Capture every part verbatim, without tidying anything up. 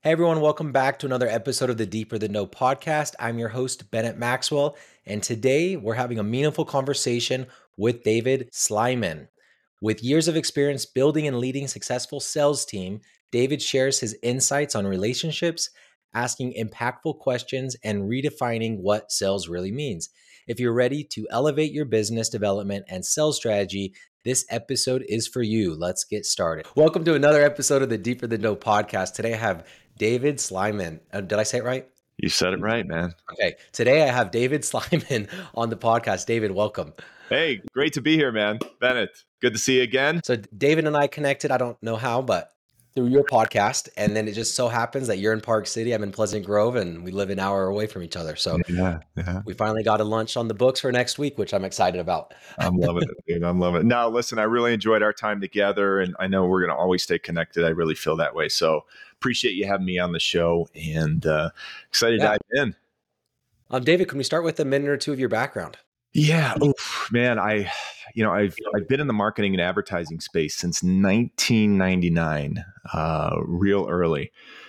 Hey everyone, welcome back to another episode of the Deeper Than Know podcast. I'm your host, Bennett Maxwell, and today we're having a meaningful conversation with David Slyman. With years of experience building and leading successful sales team, David shares his insights on relationships, asking impactful questions, and redefining what sales really means. If you're ready to elevate your business development and sales strategy, this episode is for you. Let's get started. Welcome to another episode of the Deeper Than Know podcast. Today I have David Slyman. Uh, did I say it right? You said it right, man. Okay. Today I have David Slyman on the podcast. David, welcome. Hey, great to be here, man. Bennett, good to see you again. So David and I connected, I don't know how, but through your podcast. And then it just so happens that you're in Park City, I'm in Pleasant Grove, and we live an hour away from each other. So yeah, yeah. we finally got a lunch on the books for next week, which I'm excited about. I'm loving it, dude. I'm loving it. Now, listen, I really enjoyed our time together, and I know we're going to always stay connected. I really feel that way. So appreciate you having me on the show, and uh, excited Yeah. to dive in. Um, David, can we start with a minute or two of your background? Yeah, oof, man. I, you know, I've I've been in the marketing and advertising space since nineteen ninety-nine, uh, real early,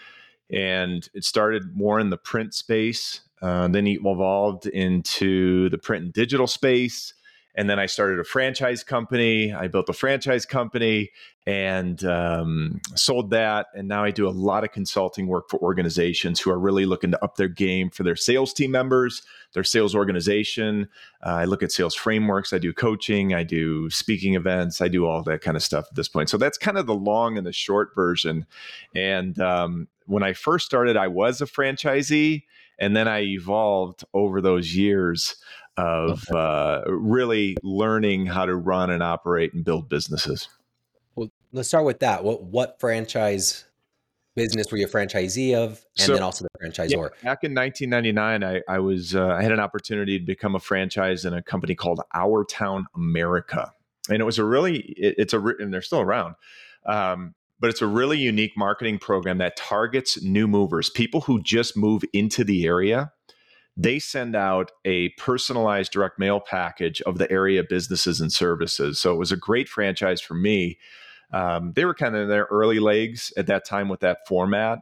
and it started more in the print space. Uh, then it evolved into the print and digital space, and then I started a franchise company. I built a franchise company and um, sold that, and now I do a lot of consulting work for organizations who are really looking to up their game for their sales team members, their sales organization. Uh, I look at sales frameworks. I do coaching. I do speaking events. I do all that kind of stuff at this point. So that's kind of the long and the short version. And um, when I first started, I was a franchisee, and then I evolved over those years of uh, really learning how to run and operate and build businesses. Well, let's start with that. What what franchise business were you a franchisee of, and So- then also the franchisor? Yeah, back in nineteen ninety-nine, I, I was uh, I had an opportunity to become a franchise in a company called Our Town America, and it was a really it, it's a and they're still around, um, but it's a really unique marketing program that targets new movers, people who just move into the area. They send out a personalized direct mail package of the area businesses and services. So it was a great franchise for me. Um, they were kind of in their early legs at that time with that format.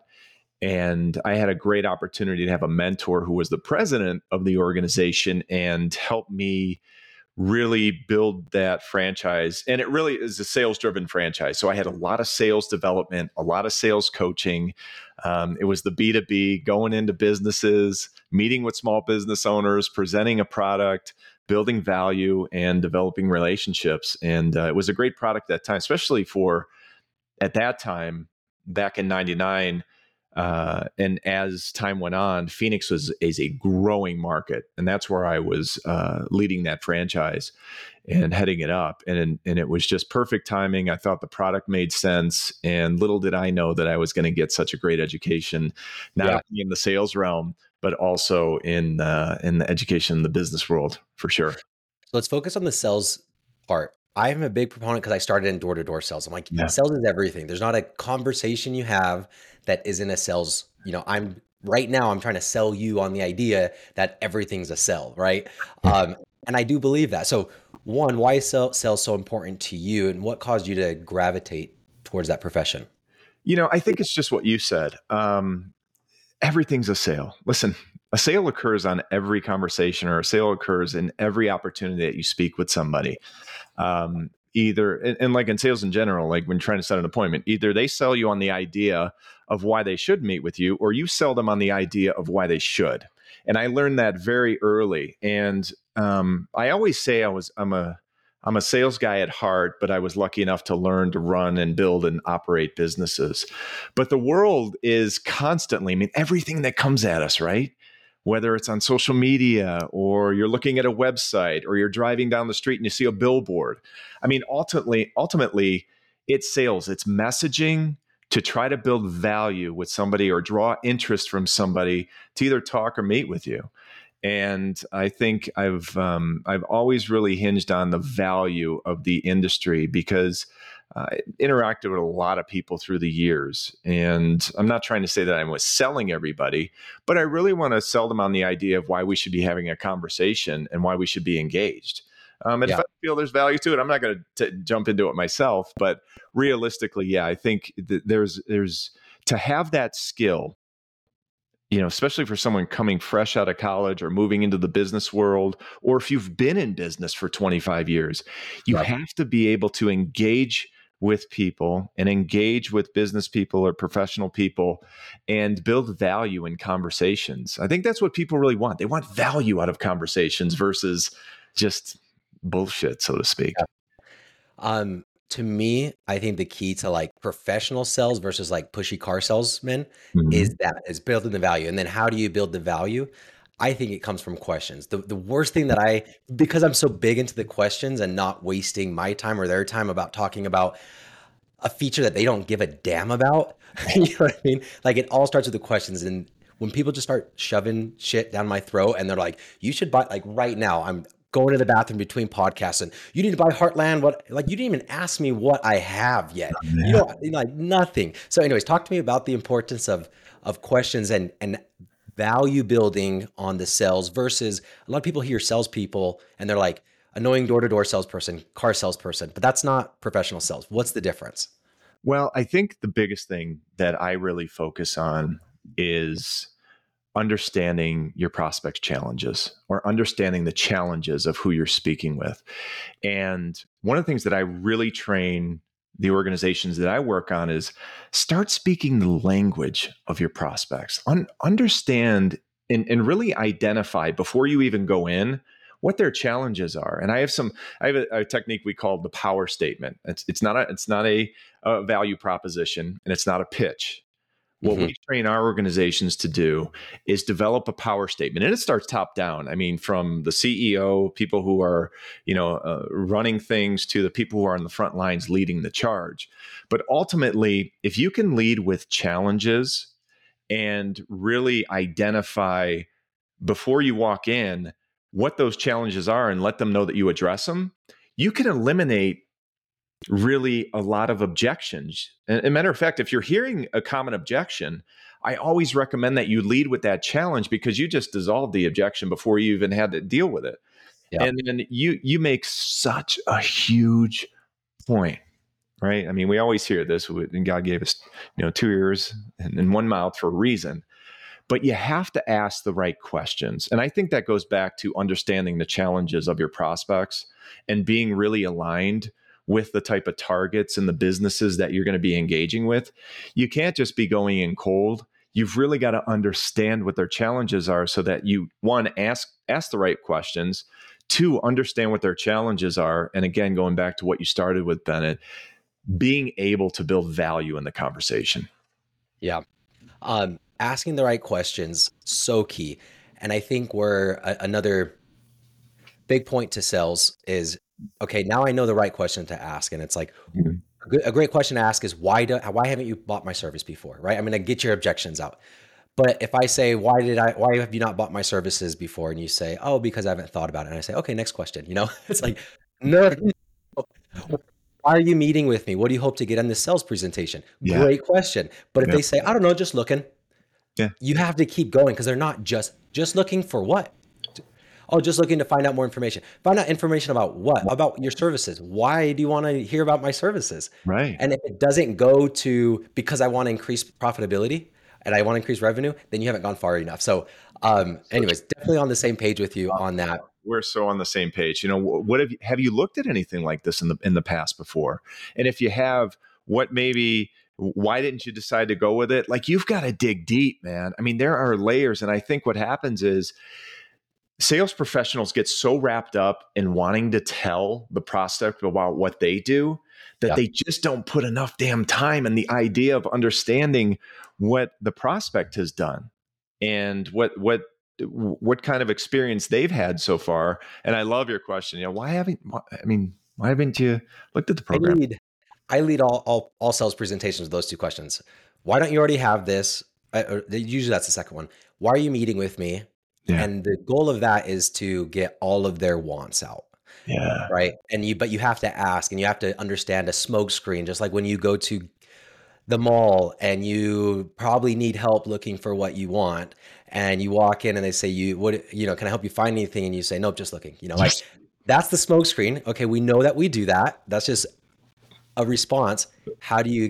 And I had a great opportunity to have a mentor who was the president of the organization and help me really build that franchise. And it really is a sales driven franchise. So I had a lot of sales development, a lot of sales coaching. Um, it was the B two B, going into businesses, meeting with small business owners, presenting a product, building value, and developing relationships. And uh, it was a great product at that time, especially for at that time, back in ninety-nine. Uh, and as time went on, Phoenix was is a growing market, and that's where I was uh, leading that franchise and heading it up. And and it was just perfect timing. I thought the product made sense, and little did I know that I was going to get such a great education, not Yeah. only in the sales realm, but also in uh, in the education in the business world, for sure. So let's focus on the sales part. I'm a big proponent because I started in door-to-door sales. I'm like, Yeah. sales is everything. There's not a conversation you have that isn't a sales. You know, I'm right now, I'm trying to sell you on the idea that everything's a sell, right? Um, and I do believe that. So one, why is sell, sales so important to you, and what caused you to gravitate towards that profession? You know, I think it's just what you said. Um, everything's a sale. Listen, a sale occurs on every conversation, or a sale occurs in every opportunity that you speak with somebody. Um, either, and, and like in sales in general, like when trying to set an appointment, either they sell you on the idea of why they should meet with you, or you sell them on the idea of why they should. And I learned that very early. And um, I always say I was, I'm a, I'm a sales guy at heart, but I was lucky enough to learn to run and build and operate businesses. But the world is constantly, I mean, everything that comes at us, right? Whether it's on social media, or you're looking at a website, or you're driving down the street and you see a billboard. I mean, ultimately, ultimately, it's sales, it's messaging to try to build value with somebody or draw interest from somebody to either talk or meet with you. And I think I've um, I've always really hinged on the value of the industry, because uh, I interacted with a lot of people through the years. And I'm not trying to say that I was selling everybody, but I really want to sell them on the idea of why we should be having a conversation and why we should be engaged. Um, and Yeah. if I feel there's value to it, I'm not going to jump into it myself. But realistically, yeah, I think th- there's there's to have that skill, you know, especially for someone coming fresh out of college or moving into the business world, or if you've been in business for twenty-five years, you Yep. have to be able to engage with people and engage with business people or professional people and build value in conversations. I think that's what people really want. They want value out of conversations versus just bullshit, so to speak. Yep. Um, to me, I think the key to like professional sales versus like pushy car salesmen Mm-hmm. is that is building the value. And then how do you build the value? I think it comes from questions. The the worst thing that I, because I'm so big into the questions and not wasting my time or their time about talking about a feature that they don't give a damn about. You know what I mean? Like it all starts with the questions. And when people just start shoving shit down my throat and they're like, you should buy, like right now, I'm going to the bathroom between podcasts and you need to buy Heartland. What, like, you didn't even ask me what I have yet. You Yeah. know, like nothing. So anyways, talk to me about the importance of, of questions and, and value building on the sales versus a lot of people hear salespeople and they're like annoying door-to-door salesperson, car salesperson, but that's not professional sales. What's the difference? Well, I think the biggest thing that I really focus on is understanding your prospect's challenges or understanding the challenges of who you're speaking with. And one of the things that I really train the organizations that I work on is start speaking the language of your prospects. Un- understand and, and really identify before you even go in what their challenges are. And I have some, I have a, a technique we call the power statement. It's it's not a it's not a, a value proposition and it's not a pitch. What Mm-hmm. we train our organizations to do is develop a power statement, and it starts top down. I mean, from the C E O, people who are, you know, uh, running things, to the people who are on the front lines leading the charge. But ultimately, if you can lead with challenges and really identify before you walk in what those challenges are and let them know that you address them, you can eliminate really a lot of objections. And, and matter of fact, if you're hearing a common objection, I always recommend that you lead with that challenge because you just dissolved the objection before you even had to deal with it. Yeah. And then you you make such a huge point, right? I mean, we always hear this, and God gave us, you know, two ears and, and one mouth for a reason. But you have to ask the right questions. And I think that goes back to understanding the challenges of your prospects and being really aligned with the type of targets and the businesses that you're going to be engaging with. You can't just be going in cold. You've really got to understand what their challenges are so that you, one, ask ask the right questions, two, understand what their challenges are. And again, going back to what you started with, Bennett, being able to build value in the conversation. Yeah. Um, asking the right questions, so key. And I think where a, another big point to sales is, okay, now I know the right question to ask. And it's like, Mhm. a, good, a great question to ask is why do, why haven't you bought my service before? Right. I'm going to get your objections out. But if I say, why did I, why have you not bought my services before? And you say, oh, because I haven't thought about it. And I say, okay, next question. You know, it's like, no, why are you meeting with me? What do you hope to get in this sales presentation? Yeah. Great question. But if Yeah. they say, I don't know, just looking, Yeah. you have to keep going because they're not just, just looking for what? Oh, just looking to find out more information. Find out information about what? About your services. Why do you want to hear about my services? Right. And if it doesn't go to because I want to increase profitability and I want to increase revenue, then you haven't gone far enough. So, um, anyways, definitely on the same page with you on that. We're so on the same page. You know, what have you, have you looked at anything like this in the in the past before? And if you have, what maybe why didn't you decide to go with it? Like, you've got to dig deep, man. I mean, there are layers, and I think what happens is sales professionals get so wrapped up in wanting to tell the prospect about what they do that Yeah. they just don't put enough damn time in the idea of understanding what the prospect has done and what what what kind of experience they've had so far. And I love your question. You know, why haven't why, I mean, why haven't you looked at the I program? lead, I lead all, all, all sales presentations with those two questions. Why don't you already have this? Uh, or usually that's the second one. Why are you meeting with me? Yeah. And the goal of that is to get all of their wants out. Yeah. Right. And you, but you have to ask and you have to understand a smoke screen, just like when you go to the mall and you probably need help looking for what you want. And you walk in and they say, you, what, you know, can I help you find anything? And you say, nope, just looking, you know, like Yes. that's the smoke screen. Okay. We know that we do that. That's just a response. How do you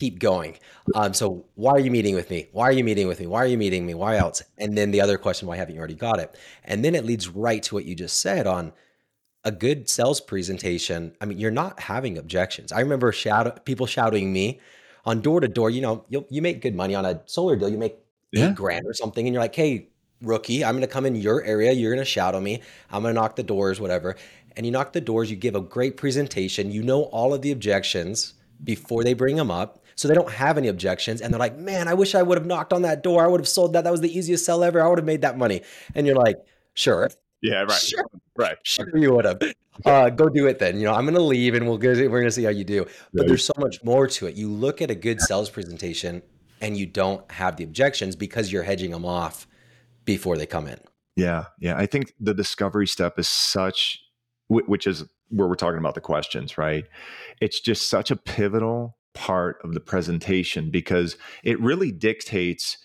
keep going. Um, so why are you meeting with me? Why are you meeting with me? Why are you meeting me? Why else? And then the other question, why haven't you already got it? And then it leads right to what you just said on a good sales presentation. I mean, you're not having objections. I remember shout people shouting me on door to door. You know, you you make good money on a solar deal. You make Yeah. eight grand or something, and you're like, "Hey, rookie, I'm going to come in your area. You're going to shout on me. I'm going to knock the doors, whatever." And you knock the doors. You give a great presentation. You know all of the objections before they bring them up, so they don't have any objections. And they're like, "Man, I wish I would have knocked on that door. I would have sold that. That was the easiest sell ever. I would have made that money." And you're like, "Sure." Yeah. Right. Sure. Right. Sure you would have. Uh, go do it then. You know, I'm going to leave and we'll go, we're going to see how you do. But there's so much more to it. You look at a good sales presentation and you don't have the objections because you're hedging them off before they come in. Yeah. Yeah. I think the discovery step is such, which is where we're talking about the questions, right? It's just such a pivotal part of the presentation because it really dictates.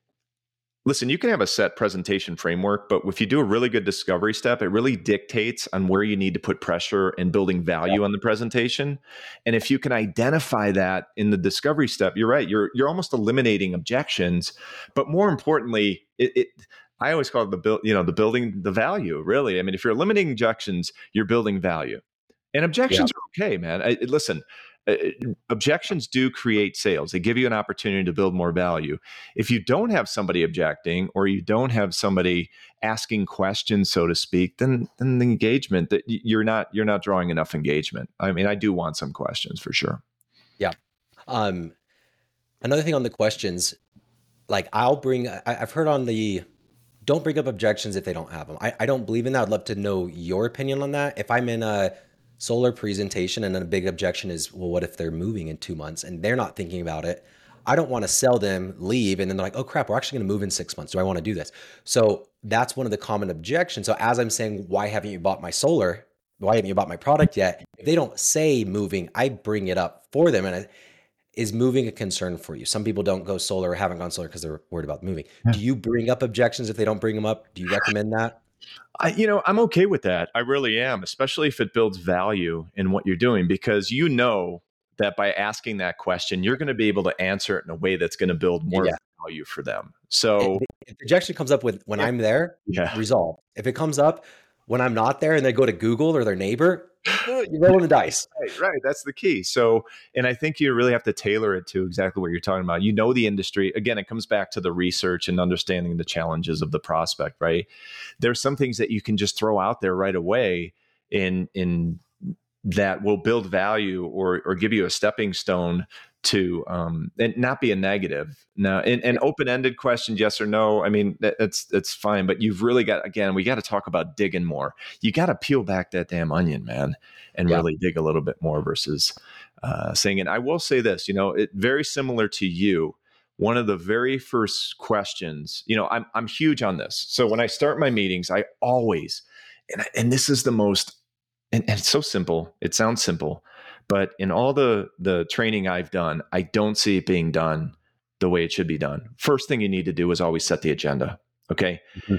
Listen, you can have a set presentation framework, but if you do a really good discovery step, it really dictates on where you need to put pressure and building value yeah. on the presentation. And if you can identify that in the discovery step, you're right. You're you're almost eliminating objections, but more importantly, it, it I always call it the build, you know, the building the value. Really, I mean, if you're eliminating objections, you're building value, and objections yeah. are okay, man. I, listen. Uh, objections do create sales. They give you an opportunity to build more value. If you don't have somebody objecting or you don't have somebody asking questions, so to speak, then then the engagement that you're not you're not drawing enough engagement. I mean, I do want some questions for sure. Yeah. Um, another thing on the questions, like I'll bring. I, I've heard on the don't bring up objections if they don't have them. I, I don't believe in that. I'd love to know your opinion on that. If I'm in a solar presentation and then a big objection is, well, what if they're moving in two months and they're not thinking about it? I don't want to sell them, leave, and then they're like, oh crap, we're actually going to move in six months. Do I want to do this? So that's one of the common objections. So as I'm saying, why haven't you bought my solar? Why haven't you bought my product yet? If they don't say moving, I bring it up for them. And I, is moving a concern for you? Some people don't go solar or haven't gone solar because they're worried about moving. Yeah. Do you bring up objections if they don't bring them up? Do you recommend that? I, you know, I'm okay with that. I really am, especially if it builds value in what you're doing, because you know that by asking that question, you're going to be able to answer it in a way that's going to build more yeah. value for them. So if, if the objection comes up with when yeah. I'm there, yeah. resolve. If it comes up when I'm not there and they go to Google or their neighbor, you're rolling the dice. Right, right. That's the key. So, and I think you really have to tailor it to exactly what you're talking about. You know, the industry, again, it comes back to the research and understanding the challenges of the prospect, right? There's some things that you can just throw out there right away in, in that will build value or, or give you a stepping stone to, um, and not be a negative. Now, an, an open-ended question, yes or no, I mean, that, that's, that's fine, but you've really got, again, we got to talk about digging more. You got to peel back that damn onion, man, and yeah. really dig a little bit more versus uh, saying, and I will say this, you know, it very similar to you. One of the very first questions, you know, I'm, I'm huge on this. So when I start my meetings, I always, and, I, and this is the most, and, and it's so simple. It sounds simple. But in all the, the training I've done, I don't see it being done the way it should be done. First thing you need to do is always set the agenda. Okay. Mm-hmm.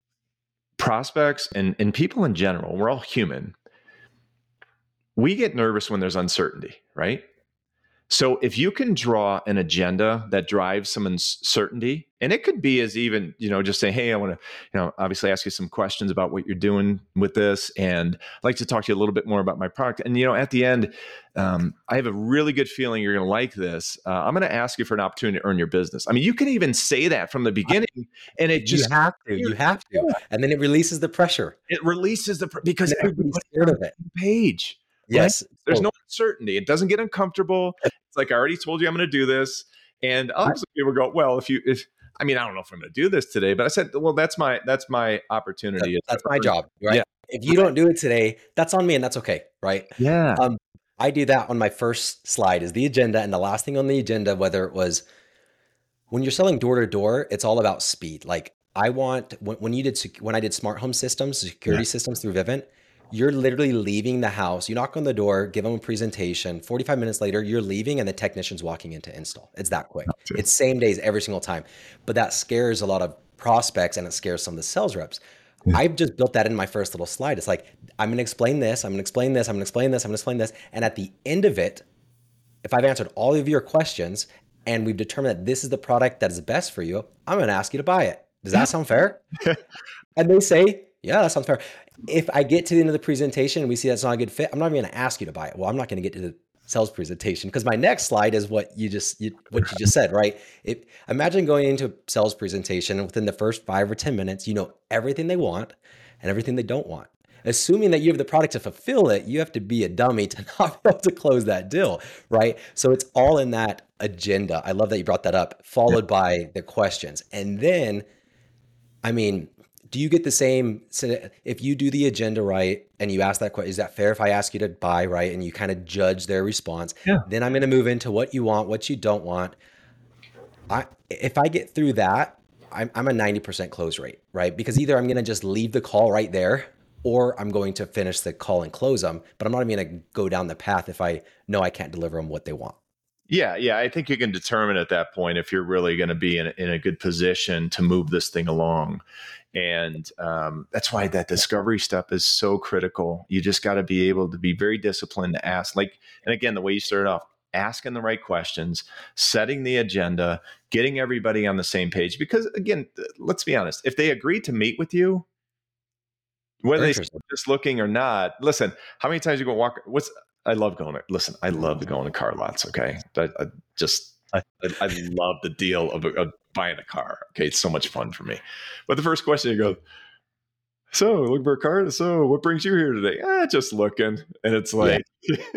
Prospects and, and people in general, we're all human. We get nervous when there's uncertainty, right? So if you can draw an agenda that drives some uncertainty, and it could be as even, you know, just say, hey, I want to, you know, obviously ask you some questions about what you're doing with this. And I'd like to talk to you a little bit more about my product. And, you know, at the end, um, I have a really good feeling you're going to like this. Uh, I'm going to ask you for an opportunity to earn your business. I mean, you can even say that from the beginning, and it just you have to, you have to, and then it releases the pressure. It releases the, because everybody's scared of it. Page. Yes. Right? There's no uncertainty. It doesn't get uncomfortable. It's like, I already told you I'm going to do this. And obviously people go, well, if you, if, I mean, I don't know if I'm going to do this today, but I said, well, that's my, that's my opportunity. That's, that's my job, right? Yeah. If you don't do it today, that's on me and that's okay. Right. Yeah. Um, I do that on my first slide is the agenda. And the last thing on the agenda, whether it was when you're selling door to door, it's all about speed. Like I want, when, when you did, when I did smart home systems, security yeah. systems through Vivint, you're literally leaving the house. You knock on the door, give them a presentation. forty-five minutes later, you're leaving and the technician's walking in to install. It's that quick. Okay. It's same days every single time. But that scares a lot of prospects and it scares some of the sales reps. Yeah. I've just built that in my first little slide. It's like, I'm going to explain this. I'm going to explain this. I'm going to explain this. I'm going to explain this. And at the end of it, if I've answered all of your questions and we've determined that this is the product that is best for you, I'm going to ask you to buy it. Does that sound fair? And they say, yeah, that sounds fair. If I get to the end of the presentation and we see that's not a good fit, I'm not even going to ask you to buy it. Well, I'm not going to get to the sales presentation because my next slide is what you just you, what you just said, right? If, imagine going into a sales presentation and within the first five or ten minutes, you know everything they want and everything they don't want. Assuming that you have the product to fulfill it, you have to be a dummy to not be able to close that deal, right? So it's all in that agenda. I love that you brought that up, followed yeah. by the questions. And then, I mean, do you get the same, if you do the agenda right and you ask that question, is that fair if I ask you to buy, right? And you kind of judge their response. Yeah. Then I'm going to move into what you want, what you don't want. I, if I get through that, I'm, I'm a ninety percent close rate, right? Because either I'm going to just leave the call right there, or I'm going to finish the call and close them, but I'm not even going to go down the path if I know I can't deliver them what they want. Yeah, yeah. I think you can determine at that point if you're really going to be in a, in a good position to move this thing along. And um, that's why that discovery step is so critical. You just got to be able to be very disciplined to ask. Like, and again, the way you started off, asking the right questions, setting the agenda, getting everybody on the same page. Because again, let's be honest, if they agree to meet with you, whether they're just looking or not, listen, how many times you go walk? What's I love going. Listen, I love going to car lots. Okay, I, I just I, I love the deal of, of buying a car. Okay, it's so much fun for me. But the first question you go, so looking for a car. So what brings you here today? Ah, just looking. And it's like, yeah.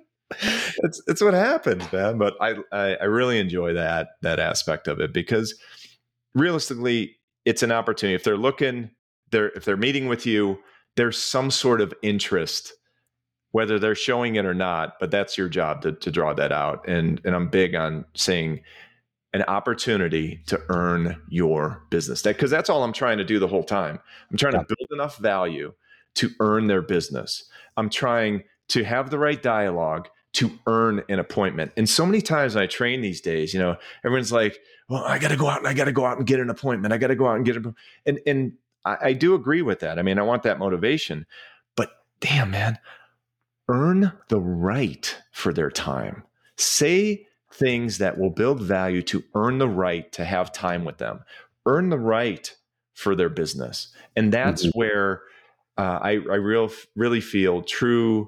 it's it's what happens, man. But I, I I really enjoy that that aspect of it because realistically, it's an opportunity. If they're looking. They're, if they're meeting with you, there's some sort of interest, whether they're showing it or not, but that's your job to, to draw that out. And, and I'm big on saying an opportunity to earn your business. That, because that's all I'm trying to do the whole time. I'm trying yeah. to build enough value to earn their business. I'm trying to have the right dialogue to earn an appointment. And so many times I train these days, you know, everyone's like, well, I got to go out and I got to go out and get an appointment. I got to go out and get it. And, and, I, I do agree with that. I mean, I want that motivation, but damn, man, earn the right for their time. Say things that will build value to earn the right to have time with them. Earn the right for their business. And that's mm-hmm. where uh, I, I real, really feel true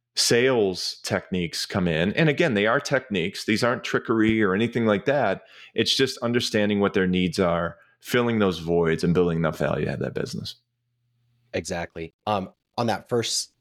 sales techniques come in. And again, they are techniques. These aren't trickery or anything like that. It's just understanding what their needs are, filling those voids and building enough value to have that business. Exactly. Um, on that first,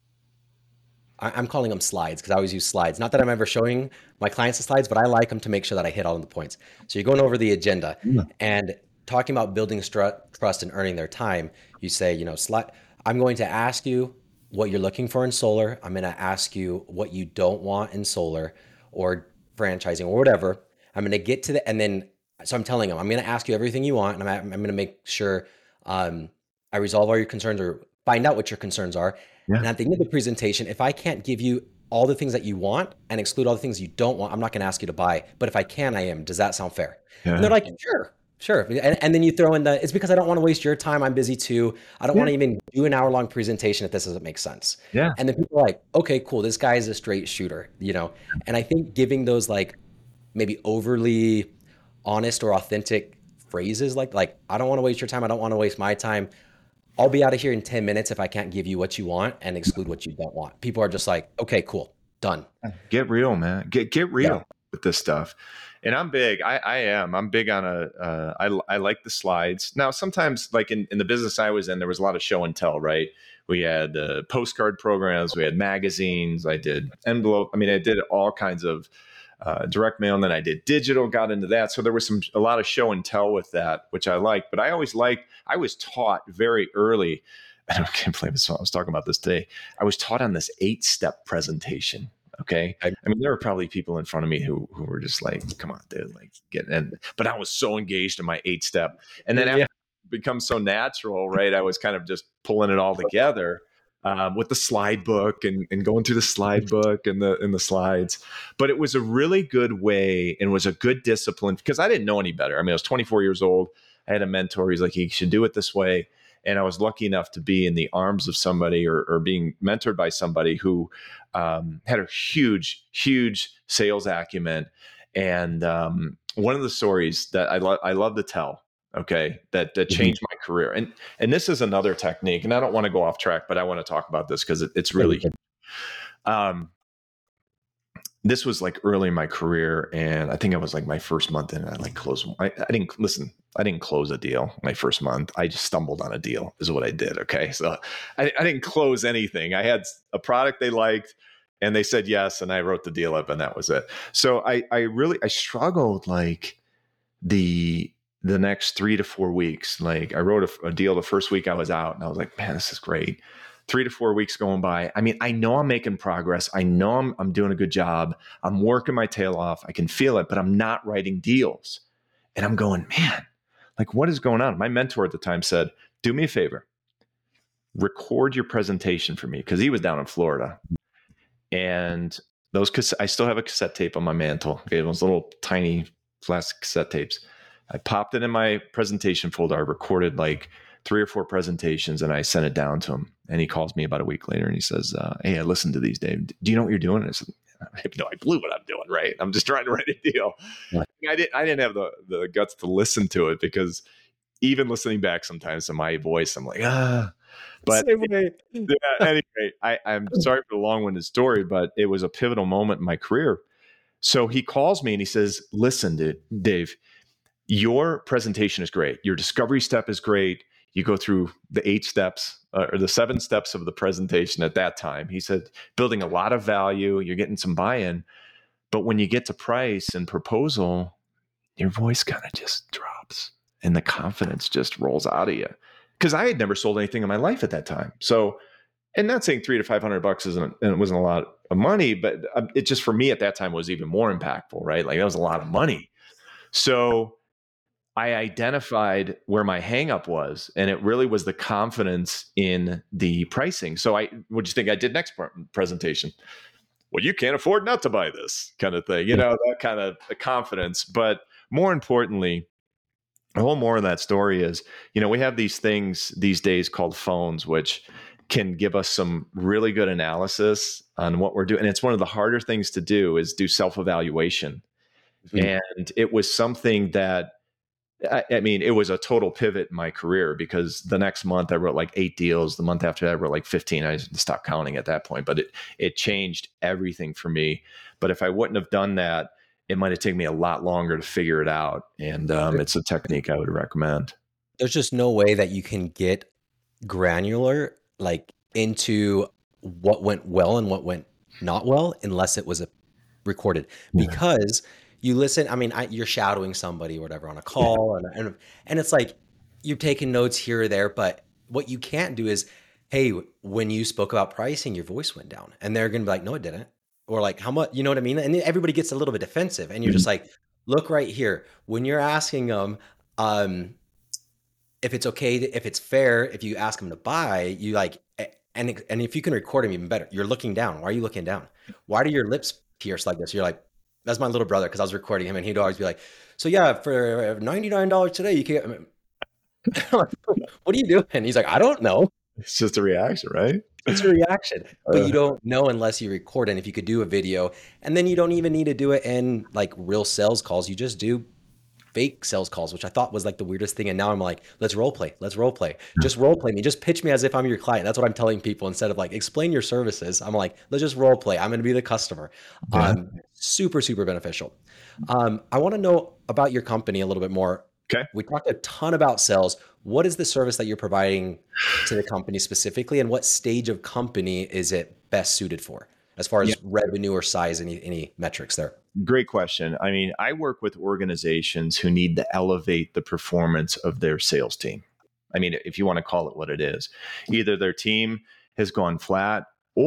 I, I'm calling them slides because I always use slides. Not that I'm ever showing my clients the slides, but I like them to make sure that I hit all of the points. So you're going over the agenda yeah. and talking about building stru- trust and earning their time. You say, you know, slide. I'm going to ask you what you're looking for in solar. I'm going to ask you what you don't want in solar or franchising or whatever. I'm going to get to the, and then So I'm telling them, I'm going to ask you everything you want, and I'm, I'm going to make sure um, I resolve all your concerns or find out what your concerns are. Yeah. And at the end of the presentation, if I can't give you all the things that you want and exclude all the things you don't want, I'm not going to ask you to buy. But if I can, I am. Does that sound fair? Yeah. And they're like, sure, sure. And, and then you throw in the, it's because I don't want to waste your time. I'm busy too. I don't yeah. want to even do an hour long presentation if this doesn't make sense. Yeah. And then people are like, okay, cool. This guy is a straight shooter, you know? And I think giving those like maybe overly honest or authentic phrases like, like, I don't want to waste your time. I don't want to waste my time. I'll be out of here in ten minutes if I can't give you what you want and exclude what you don't want. People are just like, okay, cool, done. Get real, man. Get get real yeah. with this stuff. And I'm big. I, I am. I'm big on a. Uh, I I like the slides. Now, sometimes, like in, in the business I was in, there was a lot of show and tell. Right? We had uh, postcard programs. We had magazines. I did envelope. I mean, I did all kinds of uh, direct mail, and then I did digital. Got into that. So there was some a lot of show and tell with that, which I liked. But I always liked. I was taught very early. I can't believe this. I was talking about this today. I was taught on this eight-step presentation. Okay. I, I mean, there were probably people in front of me who who were just like, come on, dude, like get in. But I was so engaged in my eight step. And then after yeah. it becomes so natural, right? I was kind of just pulling it all together um, with the slide book and, and going through the slide book and the and the slides. But it was a really good way and was a good discipline because I didn't know any better. I mean, I was twenty-four years old. I had a mentor. He's like, you should do it this way. And I was lucky enough to be in the arms of somebody or, or being mentored by somebody who um, had a huge, huge sales acumen. And um, one of the stories that I, lo- I love to tell, okay, that, that changed mm-hmm. my career. And and this is another technique, and I don't want to go off track, but I want to talk about this because it, it's really, um, this was like early in my career. And I think it was like my first month in, I like closed. I, I didn't listen. I didn't close a deal my first month. I just stumbled on a deal is what I did. Okay. So I, I didn't close anything. I had a product they liked and they said yes. And I wrote the deal up and that was it. So I, I really, I struggled like the, the next three to four weeks. Like I wrote a, a deal the first week I was out and I was like, man, this is great. Three to four weeks going by. I mean, I know I'm making progress. I know I'm, I'm doing a good job. I'm working my tail off. I can feel it, but I'm not writing deals. And I'm going, man, like what is going on? My mentor at the time said, do me a favor, record your presentation for me. Cause he was down in Florida and those, cas- I still have a cassette tape on my mantle. Okay. Those little tiny plastic cassette tapes. I popped it in my presentation folder. I recorded like three or four presentations and I sent it down to him. And he calls me about a week later and he says, uh, hey, I listened to these, Dave. Do you know what you're doing? And I said, I have no idea what I'm doing, right? I'm just trying to write a deal. Right. I didn't I didn't have the, the guts to listen to it because even listening back sometimes to my voice, I'm like, ah. But yeah, anyway, I, I'm sorry for the long-winded story, but it was a pivotal moment in my career. So he calls me and he says, listen, dude, Dave, your presentation is great. Your discovery step is great. You go through the eight steps uh, or the seven steps of the presentation at that time. He said, building a lot of value, you're getting some buy-in, but when you get to price and proposal, your voice kind of just drops and the confidence just rolls out of you. Because I had never sold anything in my life at that time. So, and not saying three to five hundred bucks isn't, and it wasn't a lot of money, but it just for me at that time was even more impactful, right? Like that was a lot of money. So I identified where my hangup was, and it really was the confidence in the pricing. So I, what do you think I did next presentation? Well, you can't afford not to buy this kind of thing, you know, that kind of the confidence. But more importantly, the whole more of that story is, you know, we have these things these days called phones, which can give us some really good analysis on what we're doing. And it's one of the harder things to do is do self-evaluation. Mm-hmm. And it was something that, I, I mean, it was a total pivot in my career because the next month I wrote like eight deals. The month after that, I wrote like fifteen. I just stopped counting at that point, but it, it changed everything for me. But if I wouldn't have done that, it might have taken me a lot longer to figure it out. And um, it's a technique I would recommend. There's just no way that you can get granular, like into what went well and what went not well, unless it was a recorded. Because you listen, I mean, I, you're shadowing somebody or whatever on a call, yeah. and, and and it's like you're taking notes here or there. But what you can't do is, hey, when you spoke about pricing, your voice went down, and they're gonna be like, no, it didn't. Or like, how much, you know what I mean? And everybody gets a little bit defensive and you're mm-hmm. just like, look right here. When you're asking them, um, if it's okay, to, if it's fair, if you ask them to buy, you like, and, and if you can record them even better, you're looking down. Why are you looking down? Why do your lips pierce like this? You're like, that's my little brother. Cause I was recording him and he'd always be like, so yeah, for ninety-nine dollars today, you can get, what are you doing? And he's like, I don't know. It's just a reaction, right? It's a reaction, but uh, you don't know unless you record. And if you could do a video, and then you don't even need to do it in like real sales calls, you just do fake sales calls, which I thought was like the weirdest thing. And now I'm like, let's role play, let's role play, just role play me, just pitch me as if I'm your client. That's what I'm telling people instead of like explain your services. I'm like, let's just role play. I'm going to be the customer. Yeah. Um, super, super beneficial. Um, I want to know about your company a little bit more. Okay. We talked a ton about sales. What is the service that you're providing to the company specifically, and what stage of company is it best suited for as far as yeah. revenue or size, any, any metrics there? Great question. I mean, I work with organizations who need to elevate the performance of their sales team. I mean, if you want to call it what it is, either their team has gone flat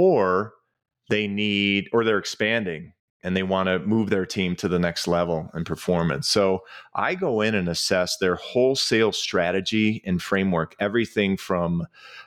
or they need, or they're expanding and they want to move their team to the next level in performance. So I go in and assess their whole sales strategy and framework, everything from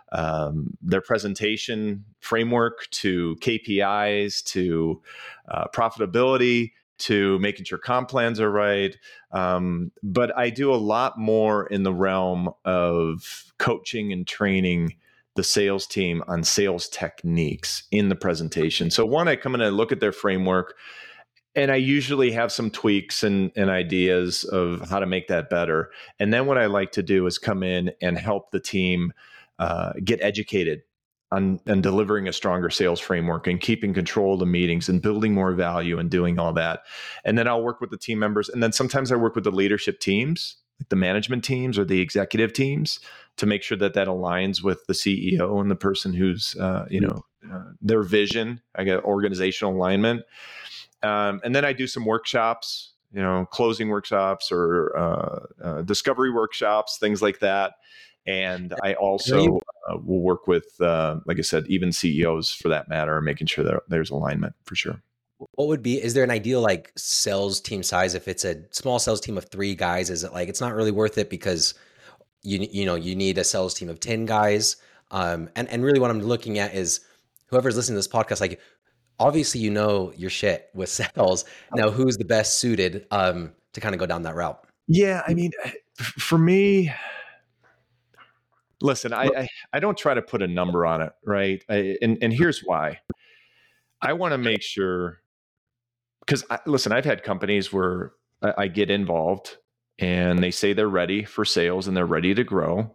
um, their presentation framework to K P Is to uh, profitability to making sure comp plans are right. Um, but I do a lot more in the realm of coaching and training the sales team on sales techniques in the presentation. So one, I come in and look at their framework, and I usually have some tweaks and, and ideas of how to make that better. And then what I like to do is come in and help the team uh, get educated on, on delivering a stronger sales framework and keeping control of the meetings and building more value and doing all that. And then I'll work with the team members. And then sometimes I work with the leadership teams, like the management teams or the executive teams, to make sure that that aligns with the C E O and the person who's, uh, you know, uh, their vision. I get organizational alignment. Um, and then I do some workshops, you know, closing workshops or uh, uh, discovery workshops, things like that. And I also uh, will work with, uh, like I said, even C E Os for that matter, making sure that there's alignment for sure. What would be, is there an ideal like sales team size? If it's a small sales team of three guys, is it like, it's not really worth it because you, you know, you need a sales team of ten guys. Um, and, and really what I'm looking at is whoever's listening to this podcast, like obviously, you know, your shit with sales. Now, who's the best suited um, to kind of go down that route? Yeah. I mean, for me, listen, I, I, I don't try to put a number on it, right? I, and, and here's why. I want to make sure, because listen, I've had companies where I, I get involved and they say they're ready for sales and they're ready to grow,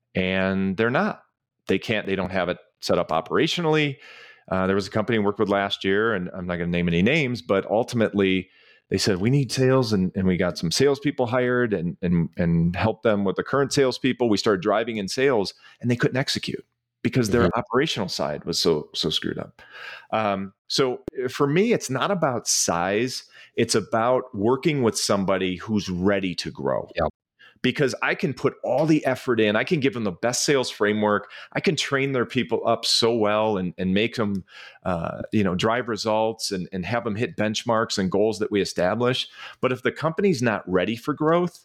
and they're not. They can't, they don't have it set up operationally. Uh, there was a company I worked with last year, and I'm not going to name any names, but ultimately they said, we need sales. And, and we got some salespeople hired and, and, and helped them with the current salespeople. We started driving in sales, and they couldn't execute because their mm-hmm. operational side was so, so screwed up. Um, so for me, it's not about size. It's about working with somebody who's ready to grow. Yep. Because I can put all the effort in, I can give them the best sales framework, I can train their people up so well and, and make them, uh, you know, drive results and, and have them hit benchmarks and goals that we establish. But if the company's not ready for growth,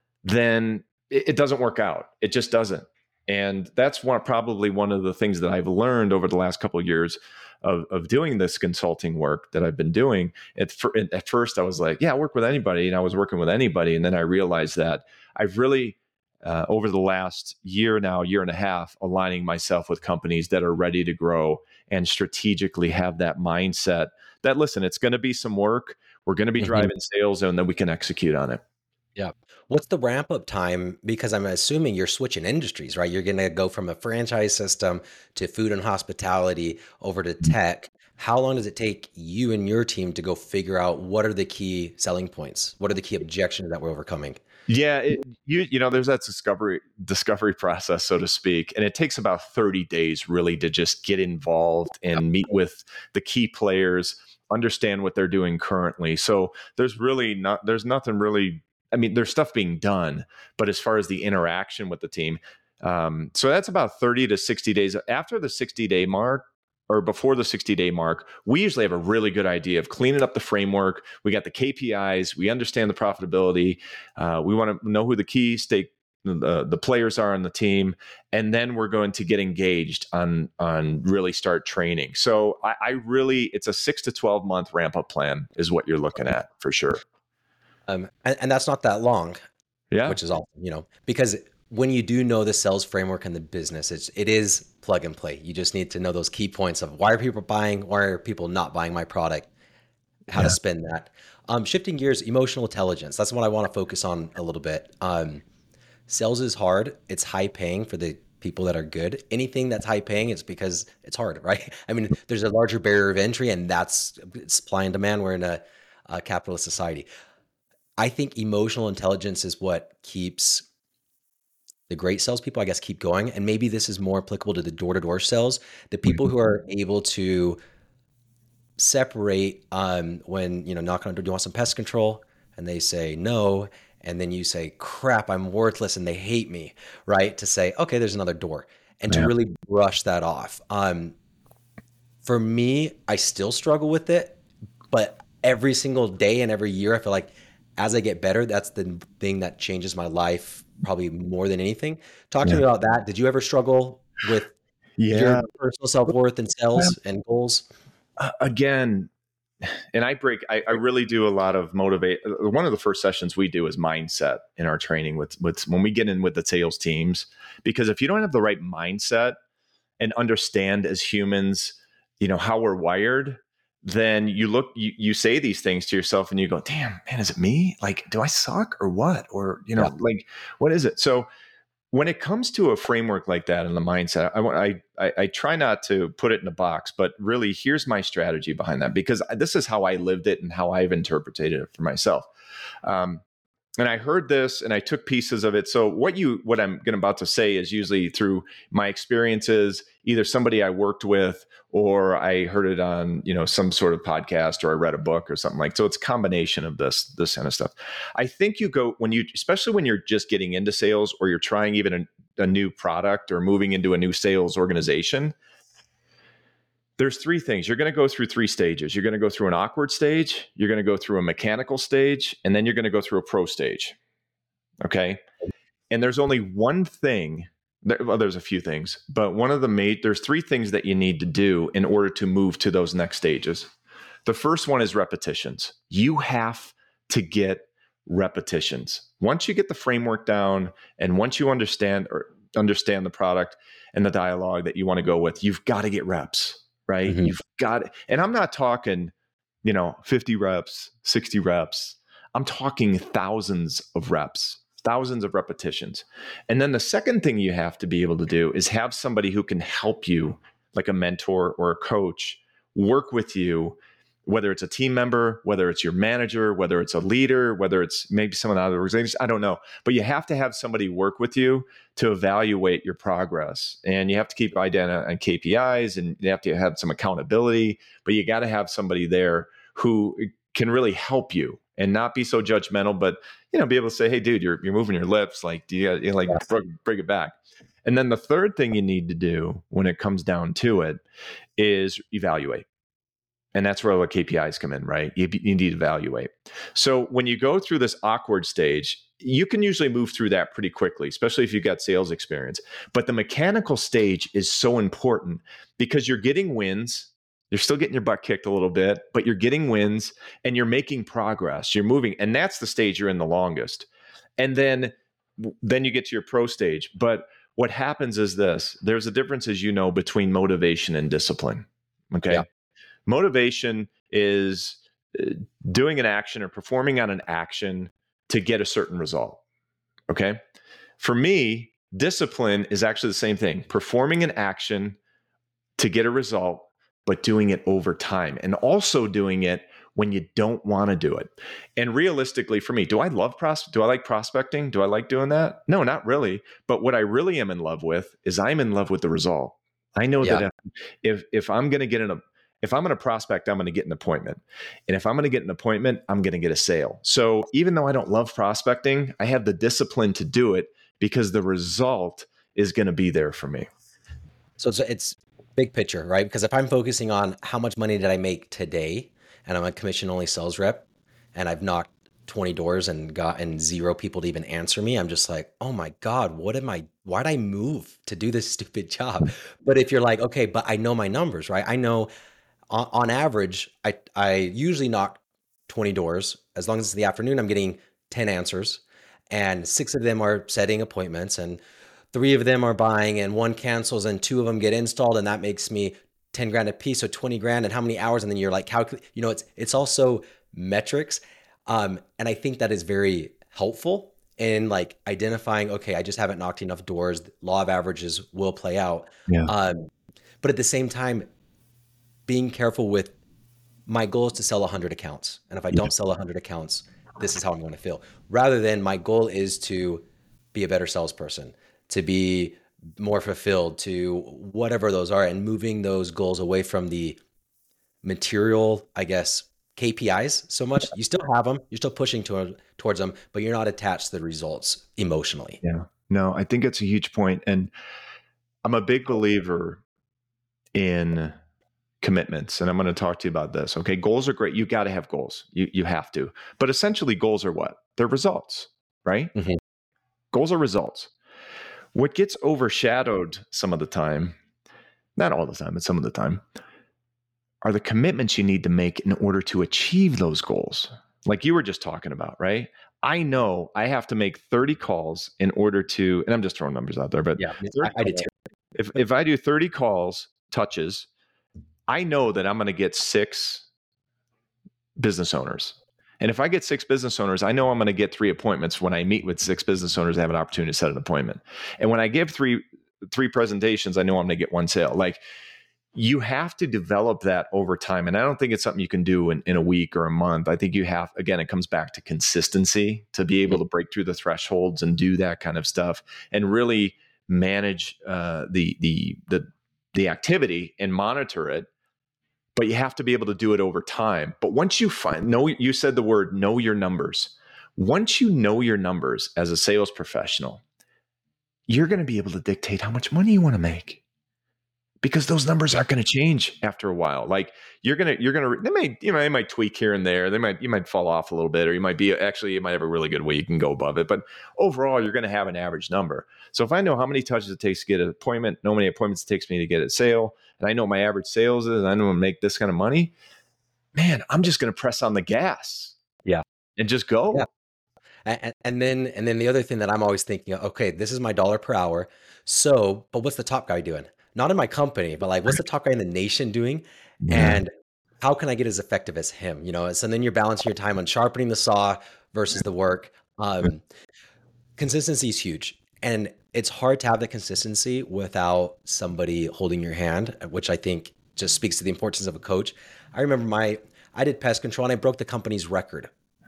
then it, it doesn't work out. It just doesn't. And that's one, probably one of the things that I've learned over the last couple of years of, of doing this consulting work that I've been doing. At, at first, I was like, yeah, I work with anybody. And I was working with anybody. And then I realized that I've really, uh, over the last year now, year and a half, aligning myself with companies that are ready to grow and strategically have that mindset that, listen, it's going to be some work. We're going to be mm-hmm. driving sales, and then we can execute on it. Yeah. What's the ramp up time? Because I'm assuming you're switching industries, right? You're going to go from a franchise system to food and hospitality over to tech. How long does it take you and your team to go figure out what are the key selling points? What are the key objections that we're overcoming? Yeah, it, you you know, there's that discovery discovery process, so to speak, and it takes about thirty days really to just get involved and meet with the key players, understand what they're doing currently. So there's really not there's nothing really. I mean, there's stuff being done, but as far as the interaction with the team, um, so that's about thirty to sixty days. After the sixty day mark, or before the sixty day mark, we usually have a really good idea of cleaning up the framework. We got the K P Is. We understand the profitability. Uh, we want to know who the key stake, the, the players are on the team. And then we're going to get engaged on, on really start training. So I, I really, it's a six to twelve month ramp up plan is what you're looking at for sure. Um, and, and that's not that long, yeah, which is awesome, you know, because when you do know the sales framework and the business, it's, it is plug and play. You just need to know those key points of why are people buying, why are people not buying my product, how yeah. to spin that. Um, shifting gears, emotional intelligence. That's what I want to focus on a little bit. Um, sales is hard. It's high paying for the people that are good. Anything that's high paying, it's because it's hard, right? I mean, there's a larger barrier of entry, and that's supply and demand. We're in a, a capitalist society. I think emotional intelligence is what keeps the great salespeople, I guess, keep going. And maybe this is more applicable to the door-to-door sales, the people who are able to separate um, when, you know, knock on the door, do you want some pest control? And they say no. And then you say, crap, I'm worthless and they hate me, right? To say, okay, there's another door. And yeah. to really brush that off. Um, for me, I still struggle with it, but every single day and every year, I feel like as I get better, that's the thing that changes my life probably more than anything. Talk to yeah. me about that. Did you ever struggle with yeah. your personal self-worth and sales and goals? Uh, again, and I break, I, I really do a lot of motivate. One of the first sessions we do is mindset in our training with, with when we get in with the sales teams, because if you don't have the right mindset and understand as humans, you know, how we're wired, then you look, you, you say these things to yourself and you go, damn, man, is it me? Like, do I suck or what? Or, you know, yeah. like, what is it? So when it comes to a framework like that in the mindset, I, I, I, I try not to put it in a box, but really here's my strategy behind that, because this is how I lived it and how I've interpreted it for myself. Um, And I heard this and I took pieces of it. So what you, what I'm going about to say is usually through my experiences, either somebody I worked with, or I heard it on, you know, some sort of podcast, or I read a book or something like, so it's a combination of this, this kind of stuff. I think you go, when you, especially when you're just getting into sales, or you're trying even a, a new product or moving into a new sales organization, there's three things. You're going to go through three stages. You're going to go through an awkward stage, you're going to go through a mechanical stage, and then you're going to go through a pro stage. Okay. And there's only one thing, well, there's a few things, but one of the main, there's three things that you need to do in order to move to those next stages. The first one is repetitions. You have to get repetitions. Once you get the framework down, and once you understand or understand the product and the dialogue that you want to go with, you've got to get reps. Right? Mm-hmm. You've got it. And I'm not talking, you know, fifty reps, sixty reps. I'm talking thousands of reps, thousands of repetitions. And then the second thing you have to be able to do is have somebody who can help you, like a mentor or a coach, work with you, whether it's a team member, whether it's your manager, whether it's a leader, whether it's maybe someone out of the organization, I don't know. But you have to have somebody work with you to evaluate your progress. And you have to keep identifying K P Is, and you have to have some accountability, but you got to have somebody there who can really help you and not be so judgmental, but, you know, be able to say, hey, dude, you're, you're moving your lips. Like, do you, you know, like yeah. bring, bring it back. And then the third thing you need to do when it comes down to it is evaluate. And that's where the K P Is come in, right? You, you need to evaluate. So when you go through this awkward stage, you can usually move through that pretty quickly, especially if you've got sales experience. But the mechanical stage is so important, because you're getting wins. You're still getting your butt kicked a little bit, but you're getting wins and you're making progress. You're moving. And that's the stage you're in the longest. And then, then you get to your pro stage. But what happens is this: there's a difference, as you know, between motivation and discipline. Okay. Yeah. Motivation is doing an action or performing on an action to get a certain result. Okay. For me, discipline is actually the same thing: performing an action to get a result, but doing it over time, and also doing it when you don't want to do it. And realistically, for me, do I love pros- do I like prospecting? Do I like doing that? No, not really. But what I really am in love with is I'm in love with the result. I know yeah. that if if I'm going to get in a If I'm going to prospect, I'm going to get an appointment. And if I'm going to get an appointment, I'm going to get a sale. So even though I don't love prospecting, I have the discipline to do it because the result is going to be there for me. So it's, it's big picture, right? Because if I'm focusing on how much money did I make today, and I'm a commission only sales rep, and I've knocked twenty doors and gotten zero people to even answer me, I'm just like, oh my God, what am I, why'd I move to do this stupid job? But if you're like, okay, but I know my numbers, right? I know On, on average, I, I usually knock twenty doors. As long as it's the afternoon, I'm getting ten answers, and six of them are setting appointments, and three of them are buying, and one cancels, and two of them get installed, and that makes me ten grand a piece, so twenty grand, and how many hours? And then you're like, calculate, you know, it's it's also metrics. Um, and I think that is very helpful in like identifying, okay, I just haven't knocked enough doors. Law of averages will play out. Yeah. Um, but at the same time, being careful with, my goal is to sell one hundred accounts. And if I don't sell one hundred accounts, this is how I'm going to feel. Rather than my goal is to be a better salesperson, to be more fulfilled, to whatever those are, and moving those goals away from the material, I guess, K P Is so much. You still have them, you're still pushing to, towards them, but you're not attached to the results emotionally. Yeah, no, I think it's a huge point. And I'm a big believer in commitments. And I'm going to talk to you about this. Okay. Goals are great. You got to have goals. You you have to, but essentially goals are what? They're results, right? Mm-hmm. Goals are results. What gets overshadowed some of the time, not all the time, but some of the time, are the commitments you need to make in order to achieve those goals. Like you were just talking about, right? I know I have to make thirty calls in order to, and I'm just throwing numbers out there, but yeah, I, I did too. If, if I do thirty calls, touches, I know that I'm going to get six business owners. And if I get six business owners, I know I'm going to get three appointments. When I meet with six business owners, I have an opportunity to set an appointment. And when I give three, three presentations, I know I'm going to get one sale. Like, you have to develop that over time. And I don't think it's something you can do in, in a week or a month. I think you have, again, it comes back to consistency to be able to break through the thresholds and do that kind of stuff and really manage uh, the, the, the, the activity and monitor it. But you have to be able to do it over time. But once you find, know, you said the word, know your numbers. Once you know your numbers as a sales professional, you're going to be able to dictate how much money you want to make. Because those numbers aren't going to change after a while. Like you're going to, you're going to, they might, you know, they might tweak here and there. They might, you might fall off a little bit, or you might be, actually, you might have a really good way you can go above it. But overall, you're going to have an average number. So if I know how many touches it takes to get an appointment, know how many appointments it takes me to get a sale, and I know my average sales is, and I know I'm make this kind of money, man, I'm just going to press on the gas. Yeah. And just go. Yeah. And, and then, and then the other thing that I'm always thinking, okay, this is my dollar per hour. So, but what's the top guy doing? Not in my company, but like, what's the top guy in the nation doing? Yeah. And how can I get as effective as him? You know, so then you're balancing your time on sharpening the saw versus the work. Um, consistency is huge. And it's hard to have the consistency without somebody holding your hand, which I think just speaks to the importance of a coach. I remember my, I did pest control and I broke the company's record.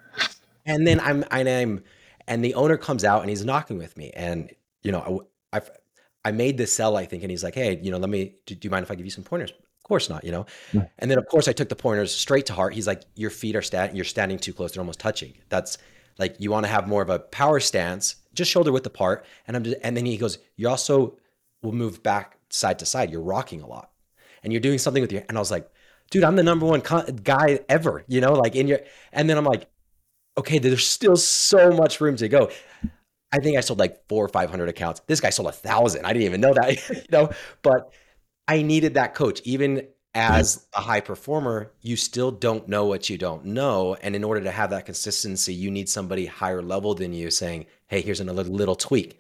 And then I'm, I'm, and the owner comes out and he's knocking with me. And, you know, I, I've, I made this sell, I think, and he's like, hey, you know, let me, do, do you mind if I give you some pointers? Of course not, you know? Yeah. And then of course I took the pointers straight to heart. He's like, your feet are standing, you're standing too close. They're almost touching. That's like, you want to have more of a power stance, just shoulder width apart. And I'm just, and then he goes, you also will move back side to side. You're rocking a lot and you're doing something with your, and I was like, dude, I'm the number one co- guy ever, you know, like in your, and then I'm like, okay, there's still so much room to go. I think I sold like four or five hundred accounts. This guy sold a thousand. I didn't even know that, you know, but I needed that coach. Even as a high performer, you still don't know what you don't know. And in order to have that consistency, you need somebody higher level than you saying, hey, here's another little tweak.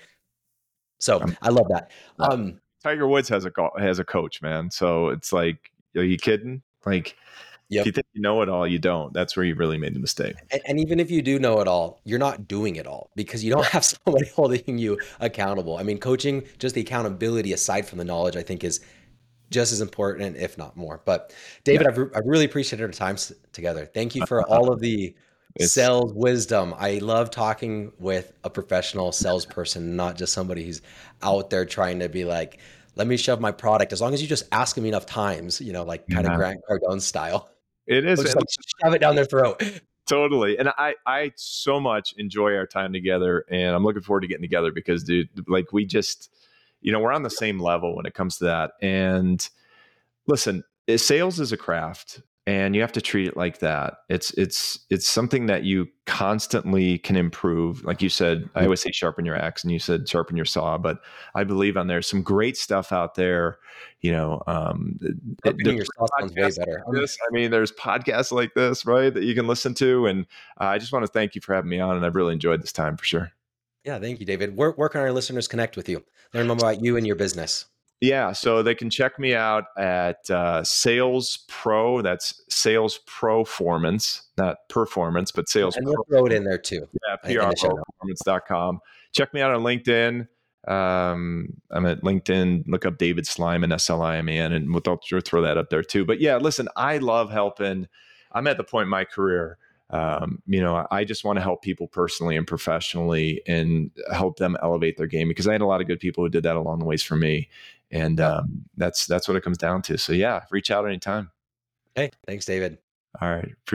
So I love that. Um, Tiger Woods has a, has a coach, man. So it's like, are you kidding? Like, yep. If you think you know it all, you don't. That's where you really made the mistake. And, and even if you do know it all, you're not doing it all because you don't have somebody holding you accountable. I mean, coaching, just the accountability aside from the knowledge, I think is just as important, if not more. But David, yeah. I've, re- I've really appreciated our time s- together. Thank you for all of the it's, sales wisdom. I love talking with a professional salesperson, not just somebody who's out there trying to be like, let me shove my product. As long as you just ask them enough times, you know, like kind yeah. of Grant Cardone style. It is. Just like shove it down their throat. Totally. And I, I so much enjoy our time together, and I'm looking forward to getting together because, dude, like we just, you know, we're on the same level when it comes to that. And listen, sales is a craft, and you have to treat it like that. It's, it's, it's something that you constantly can improve. Like you said, I always say sharpen your axe, and you said sharpen your saw, but I believe on there's some great stuff out there. You know, um, your saw sounds way better. Like this. I mean, there's podcasts like this, right, that you can listen to. And uh, I just want to thank you for having me on, and I've really enjoyed this time for sure. Yeah. Thank you, David. Where, where can our listeners connect with you? Learn more about you and your business. Yeah, so they can check me out at uh, Sales Pro. That's Sales Proformance, not performance, but Sales and Pro. we'll throw it in there too. Yeah, P R O performance dot com. Check me out on LinkedIn. Um, I'm at LinkedIn. Look up David Sliman, S L I M A N, and we'll th- throw that up there too. But yeah, listen, I love helping. I'm at the point in my career. Um, you know, I just want to help people personally and professionally and help them elevate their game, because I had a lot of good people who did that along the ways for me. And um, that's that's what it comes down to. So yeah, reach out anytime. Hey, thanks, David. All right.